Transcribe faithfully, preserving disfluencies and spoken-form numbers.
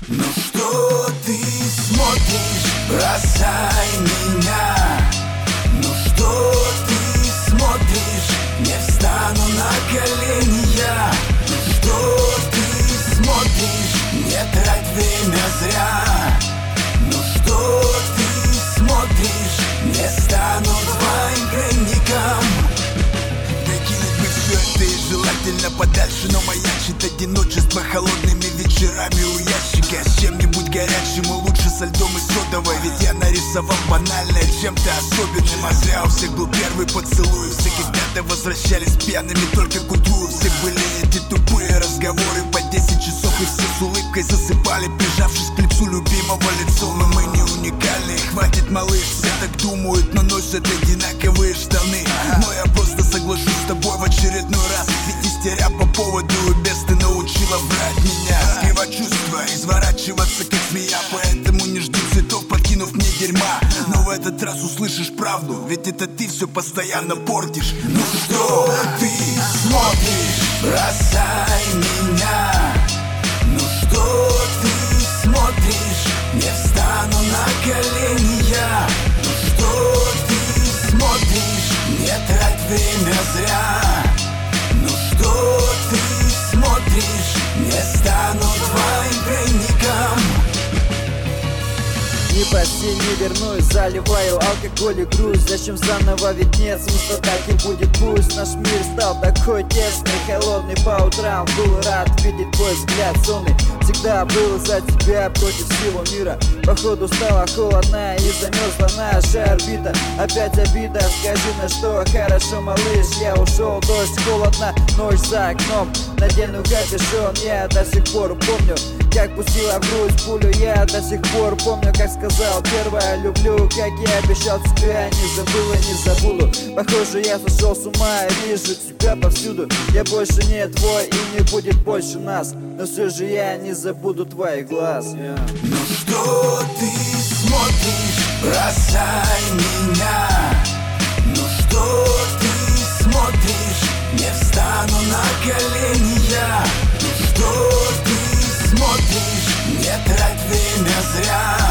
Ну что ты смотришь, бросай меня. Ну что ты смотришь, не встану на колени я. Ну что ты смотришь, не трать время зря. Ну что ты смотришь, не стану твоим пленником. Докинуть бы все это и желательно подальше, но маячит одиночество холодными вечерами у ящика с чем-нибудь горячим, и лучше со льдом и содовой. Ведь я нарисовал банальное чем-то особенным, а зря у всех был первый поцелуй. Все когда-то возвращались пьяными только к утру. У всех были эти тупые разговоры по десять часов, и все с улыбкой засыпали, прижавшись к лицу любимого лицом. Но мы не уникальны, хватит, малыш, все так думают, но носят одинаковые штаны. Но я просто соглашусь с тобой в очередной раз, ведь истеря по поводу и без ты научила врать меня, скрывать чувства, изворачиваться как змея. Поэтому не жди цветов, подкинув мне дерьма. Но в этот раз услышишь правду, ведь это ты все постоянно портишь. Ну что ты смотришь, бросай меня. Ну что ты смотришь, не встану на колени я. Ну что ты смотришь, не трать время зря. Ну что ты смотришь, не стану твоим пленником. Не прости, не вернусь, заливаю алкоголь и грусть. Зачем заново, ведь нет смысла, так и будет пусть. Наш мир стал такой тесный, холодный по утрам. Был рад видеть твой взгляд сонный. Всегда был за тебя против всего мира. Походу стало холодно и замерзла наша орбита. Опять обида, скажи, на что хорошо, малыш. Я ушел, дождь, холодно, ночь за окном. Надену капюшон, я до сих пор помню, как пустила в грудь пулю. Я до сих пор помню, как сказал первое люблю. Как я обещал тебя, не забыл и не забуду. Похоже, я сошел с ума, вижу тебя повсюду. Я больше не твой и не будет больше нас, но все же я не забуду твоих глаз. yeah. Ну что ты смотришь, бросай меня. Ну что ты смотришь, не встану на колени я. Ну что ты смотришь, не трать время зря.